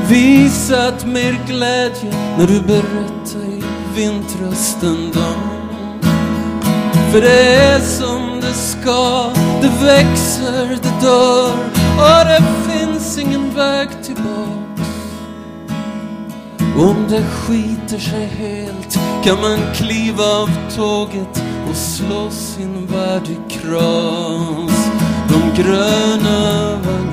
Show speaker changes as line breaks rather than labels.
visat mer glädje när du berättar i vintrösten dag. För det är som det ska, det växer, det dör, och det finns ingen väg tillbaks. Om det skiter sig helt kan man kliva av tåget och slå sin värld i kras. De gröna